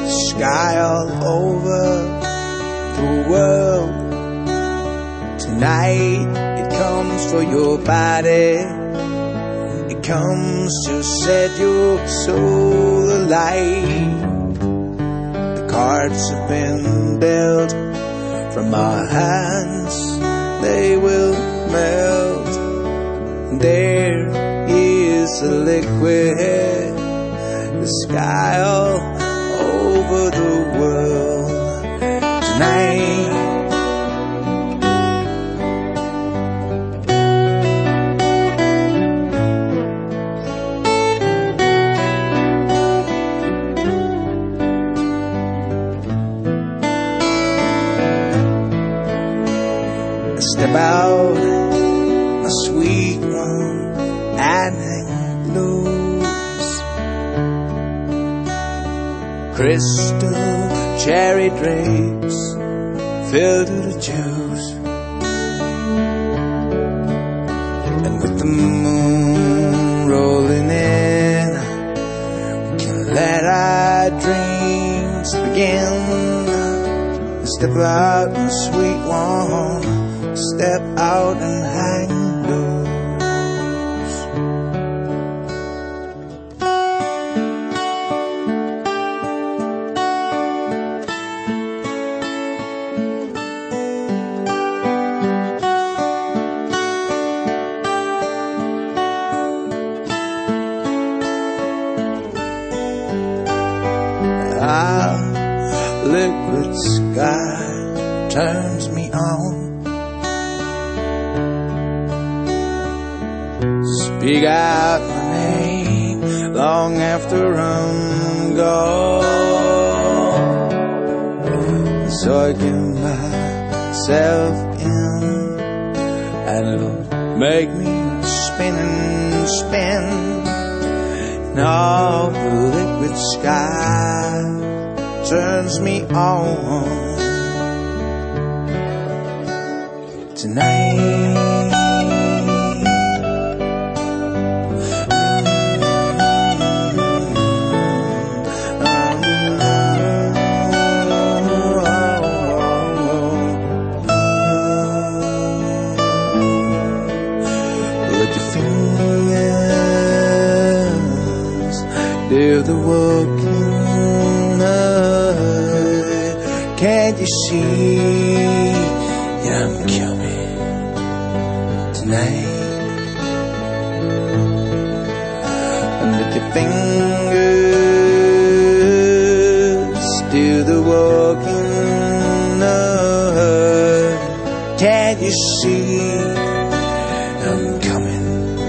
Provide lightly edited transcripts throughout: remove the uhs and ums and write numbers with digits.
sky all over the world. Tonight it comes for your body. It comes to set your soul alight. The cards have been dealt from our hands. They will melt. There is a liquid, the sky all over the world tonight. Step out, my sweet one, and hang loose. Crystal cherry drapes filled to the juice, and with the moon rolling in, we can let our dreams begin. Step out, my sweet one. Step out and hang loose. Our liquid sky turns me on. Speak out my name long after I'm gone, so I give myself in, and it'll make me spin and spin. And all the liquid sky turns me on tonight. Do the walking night. Can't you see I'm coming tonight? And with your fingers do the walking night. Can't you see I'm coming?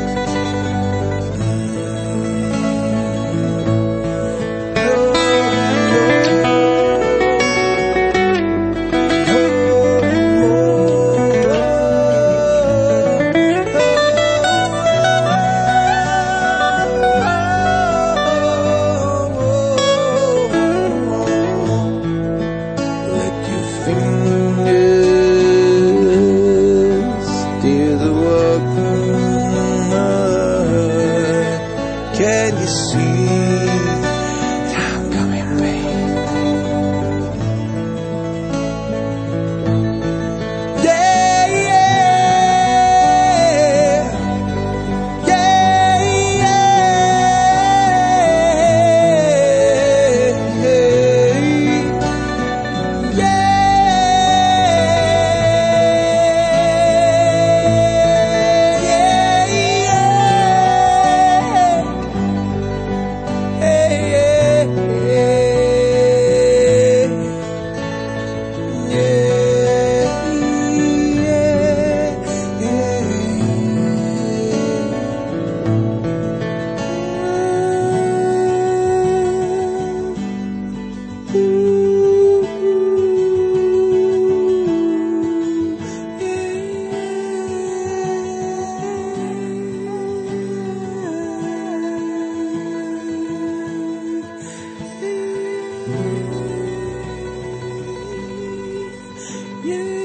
Can you see that I'm coming, babe? Yeah, yeah, yeah, yeah, yeah. Yeah.